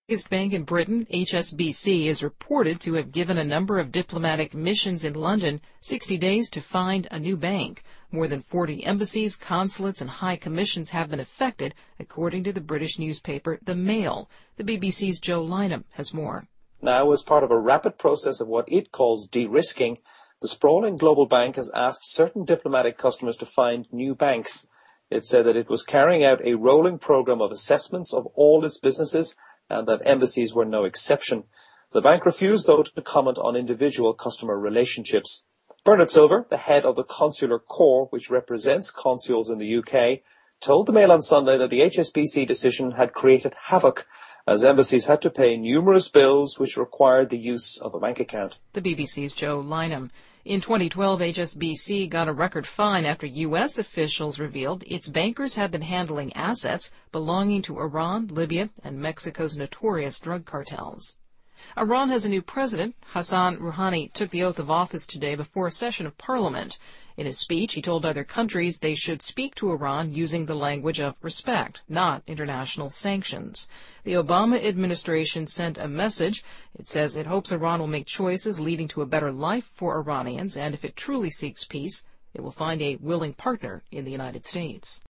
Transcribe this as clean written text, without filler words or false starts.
Biggest bank in Britain, HSBC, is reported to have given a number of diplomatic missions in London 60 days to find a new bank. More than 40 embassies, consulates, and high commissions have been affected, according to the British newspaper The Mail. The BBC's Joe Lynham has more. Now, as part of a rapid process of what it calls de-risking, the sprawling global bank has asked certain diplomatic customers to find new banks. It said that it was carrying out a rolling program of assessments of all its businesses and that embassies were no exception. The bank refused, though, to comment on individual customer relationships. Bernard Silver, the head of the Consular Corps, which represents consuls in the UK, told the Mail on Sunday that the HSBC decision had created havoc, as embassies had to pay numerous bills which required the use of a bank account. The BBC's Joe Lynham. In 2012, HSBC got a record fine after U.S. officials revealed its bankers had been handling assets belonging to Iran, Libya, and Mexico's notorious drug cartels. Iran has a new president. Hassan Rouhani took the oath of office today before a session of parliament. In his speech, he told other countries they should speak to Iran using the language of respect, not international sanctions. The Obama administration sent a message. It says it hopes Iran will make choices leading to a better life for Iranians, and if it truly seeks peace, it will find a willing partner in the United States.